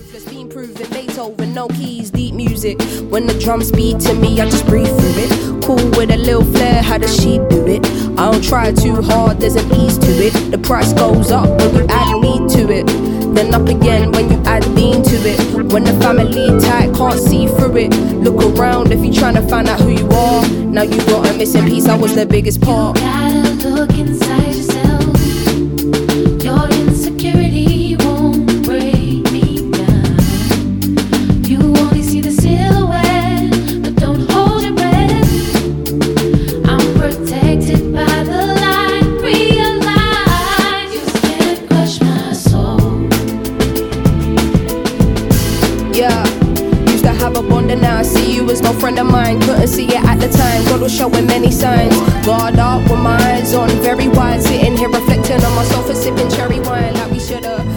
ruthless, been proven. Beethoven, no keys, deep music. When the drums beat to me, I just breathe through it. Cool with a little flair, how does she do it? I don't try too hard, there's an ease to it. The price goes up when you add me to it. Then up again when you add Dean to it. When the family tight, can't see through it. Look around if you're trying to find out who you are. Now you got a missing piece, I was the biggest part. You gotta look inside yourself. Your insecurity won't break me down. You only see the silhouette, but don't hold your breath. I'm protected by the light. Realize you can't crush my soul. Yeah, used to have a bond and now I see you as no friend of mine. Couldn't see it at the time, God was showing many signs. Guard up with my eyes on, very wide. Sitting here reflecting on my sofa, sipping cherry wine like we should've